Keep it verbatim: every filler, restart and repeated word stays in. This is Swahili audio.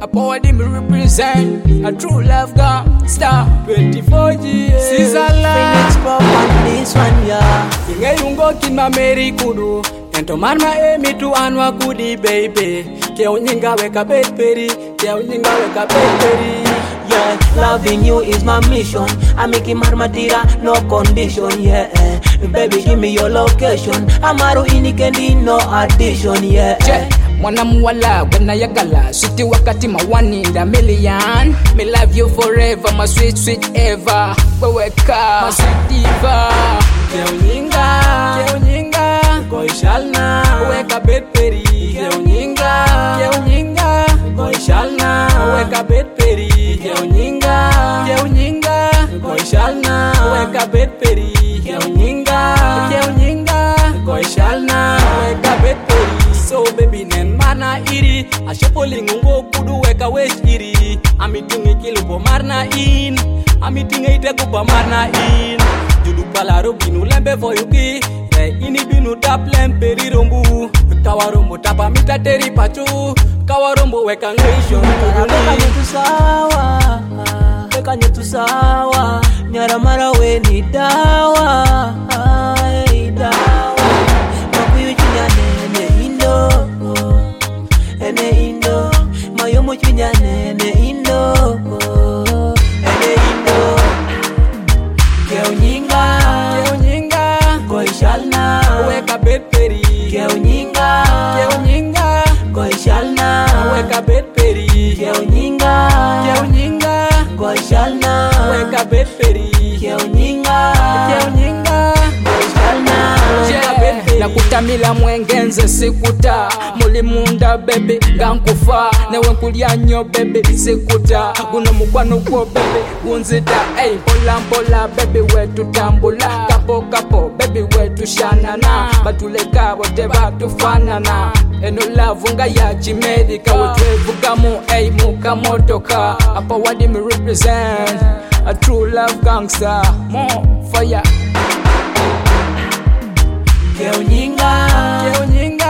Power me represent a true love gangster. twenty-four years Sizzla Phoenix pop on this one, yeah. Inge yungo kima meri kudu Ento marma emi tu anwa kudi baby. Ke unyinga weka bed peri. Ke unyinga weka bed peri. Yeah, loving you is my mission. I make it marmatira, no condition, yeah. Baby, give me your location. Amaru inikendi, no addition, yeah. Je, mwana muwala, wena yagala. Sweetie wakati ma one in the million. Me love you forever, my sweet, sweet ever. Weweka, my sweet diva. Ke unyinga, ke unyinga. Goishalna, weka bed peri. Ke unyinga, ke unyinga. Goishalna, weka bed peri. Ke unyinga, ke unyinga. Goishalna, weka bed peri. Ke unyinga, ke unyinga. Goishalna, weka bed peri. So baby nen mana iri ashepolingo ngo kudu weka wesh iri amitinge kilupo marna in amitinge ite kupa marna in judu balaro binu lembe voyuki re ini binu tap lemperi rombu kawarombo tapa mita teri pachu kawarombo weka ngeisho Weka nyetu sawa, weka nyetu sawa. Nyara mara we ni dawa, hey, dawa. Makuyu chinya nene indo, ene indo. Mayomo chinya nene indo, ene indo. Ke unyinga, ke unyinga. Goishalna, Weka bed peri. ke unyinga, Ke unyinga. Goishalna, Weka bed peri. ke unyinga, Ke unyinga. Goishalna, Weka bed peri. ke unyinga, Ke unyinga. Goishalna, Yeah. Nakutamila mwengenze sikuta mulimunda bebe gankufa newe nkulya nnyo bebe sikuta guno mukwano gwo bebe gunzita ey mpola mpola bebe wetu tambula kapo kapo bebe wetu shanana batuleka bote batufanana eno love nga ya America wetwevugamu ey muka motoka apa wadi me represent a true love gangster more fire. ke unyinga, Ke unyinga.